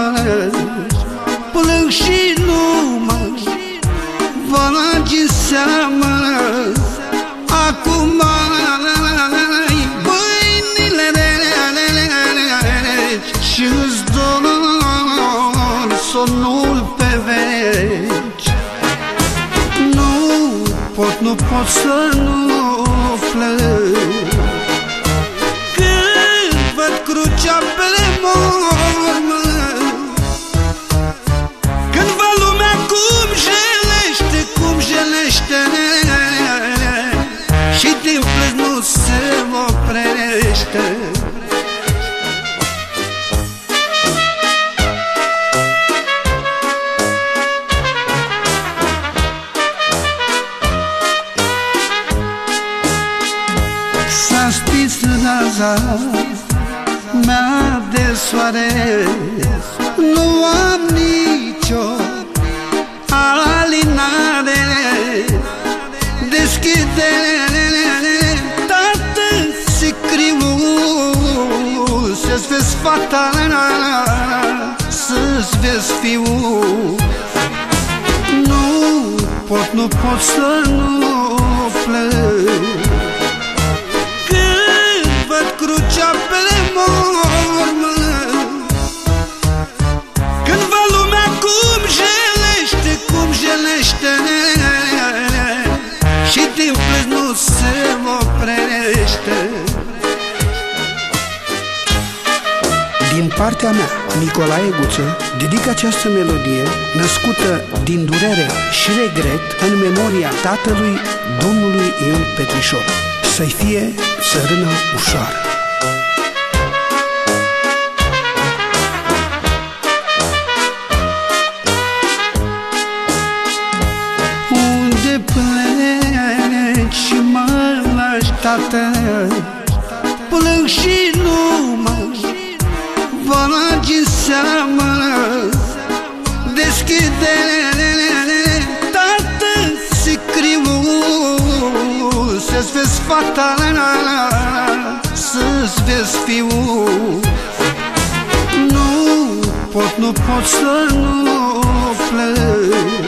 plâng și nu mă bagi în seamă. Acum mâinile și-ți dor somnul pe veci. Nu pot să nu plâng când văd crucea pe mormă, când văd lumea cum jelește, și din plâns nu se oprește. S-a stins raza mea de soare, nu am nicio alinare. Deschide, tată, sicriul, să-ți vezi fata, să-ți vezi fiul. Nu pot să nu plâng când văd crucea pe mormă, când văd lumea cum jelește, și din plâns nu se oprește. Din partea mea, Nicolae Guță, dedic această melodie născută din durere și regret în memoria tatălui domnului Ion Petrișor. Să-i fie țărână ușoară. Unde pleci și mă lași, tată, plâng și nu mă bagi în seamă. Deschide, tată, sicriul, să-ți vezi fata, să-ți vezi fiul. Nu pot să nu plâng